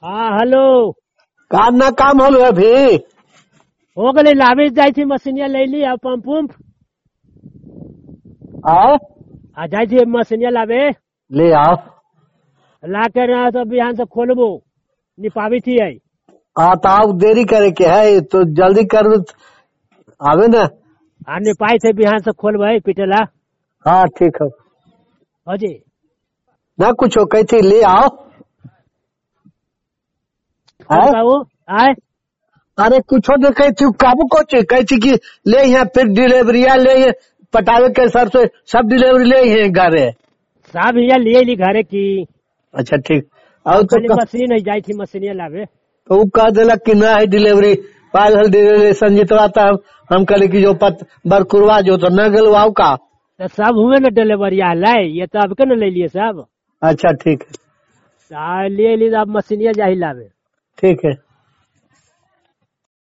हाँ हेलो। काम ना काम होल अभी। हो गए लावे जाई थी मशीनिया ले ली अब पंप उम्प आओ आ जाई थी मशीनिया लावे ले आओ। ला कर ना तो बिहान से खोलबो निपावी थी आई हाँ तो आप देरी करे के है तो जल्दी कर आवे ना। आ निपाई थे बिहान से खोलबे पिटेला। हाँ ठीक है। अजी ना कुछ हो कही थी ले आओ। है? वो आए अरे कुछ हो कही थी काबू को कही थी कि ले यहाँ फिर डिलीवरिया ले यहाँ पटावे के सर से सब डिलीवरी ले यहाँ घरे। साहब यहाँ लिए ली घरे की अच्छा ठीक। और तो खाली मशीन जाई थी मशीनिया लावे तो वो कह दिला कि ना है डिलीवरी पाल डिलीवरी संजीतवा था। हम कहले कि जो बरकुरवा जो तो न गलवाओ का। तो सब हुए न डिलीवरिया लाए ये तो अब के न ले लिए सब। अच्छा ठीक है। ले ली अब मशीनिया जाही लावे। ठीक है।